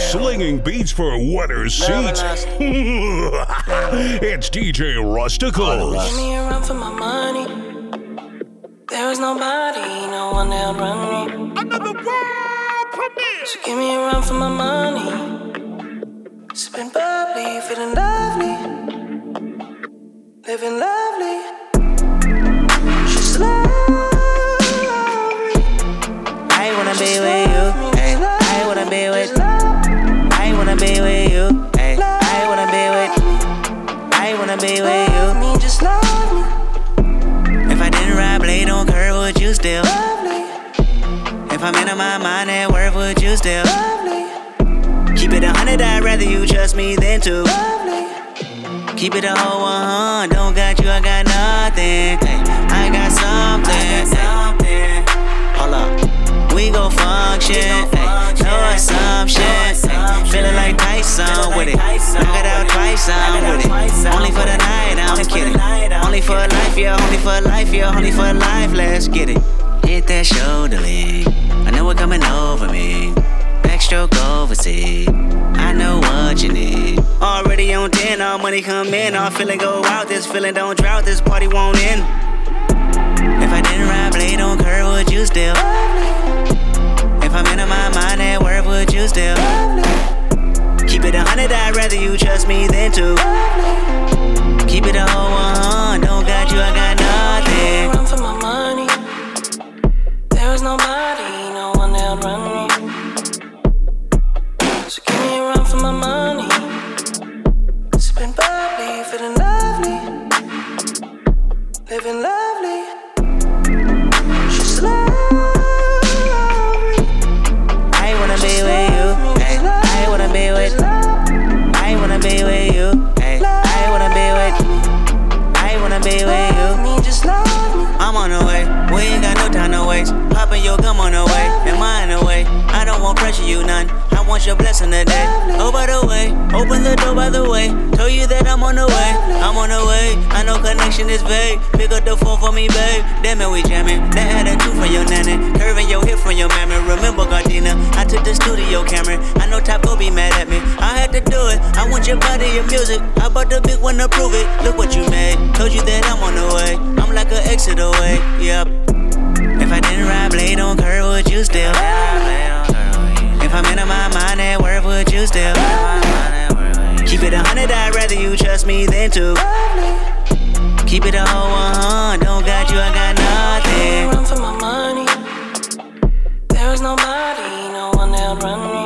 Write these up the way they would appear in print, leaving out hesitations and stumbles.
slinging beats for wetter seats. It's DJ Rusticles. Give me a run for my money. There is nobody, no one that run me. Another world premiere. So give me a run for my money. Sipping bubbly, feeling lovely, living lovely. She's lovely. I wanna be with you. Ay, I wanna be with. I wanna be with you. Ay, I wanna be with. I wanna be with you. Me, just love me. If I didn't ride blade on curve, would you still? Lovely, If I'm in my mind at work, would you still? lovely, Keep it 100, I'd rather you trust me than to. lovely. Keep it a whole 100, don't got you, I got nothing. Ay, I got something. Ay, hold up, we gon' function. Ay, no assumption. Ay, feeling like Tyson with it. Knock it out twice, I'm with it. Only for the night, I'm kidding. Only for life, yeah, only for life, yeah, only for life, let's get it. Hit that shoulder lean, I know it coming over me. Backstroke overseas, I know what you need. Already on 10, all money come in, all feeling go out. This feeling don't drought, this party won't end. If I didn't ride blade on curve, would you still? If I'm in my mind at work, would you still? Keep it 100, I'd rather you trust me than to. Keep it a whole 100, don't got you, I got nothing. Run for my money. There is nobody, no one that run me. So give me a run for my money. Sipping bubbly, feeling lovely, living lovely. She's lovely. I wanna be with you. Ay, I wanna be with. I wanna be with you. Ay, I wanna be with. I wanna be with you. Me, just love me. I'm on the way, we ain't got no time to waste. Poppin' your gum on the way, and mine away. I don't want pressure, you none. I want your blessing today. Oh, by the way, open the door by the way. Told you that I'm on the way, I'm on the way. I know connection is vague. Pick up the phone for me, babe. Damn it, we jamming. That had a two from your nanny, curving your hip from your mammy. Remember Gardena, I took the studio camera. I know Top go be mad at me. I had to do it. I want your body, your music. I bought the big one to prove it. Look what you made. Told you that I'm on the way. I'm like an exit away. Yep. If I didn't ride blade on curve, would you still? If I'm in my mind at work, would you still? Keep it 100, I'd rather you trust me than to. Keep it a whole 100, don't got you, I got nothing. Run for my money. There is nobody, no one that run me.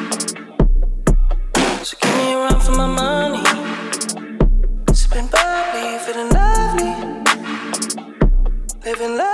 So give me a run for my money. Sipping bubbly, feeling lovely, living lovely.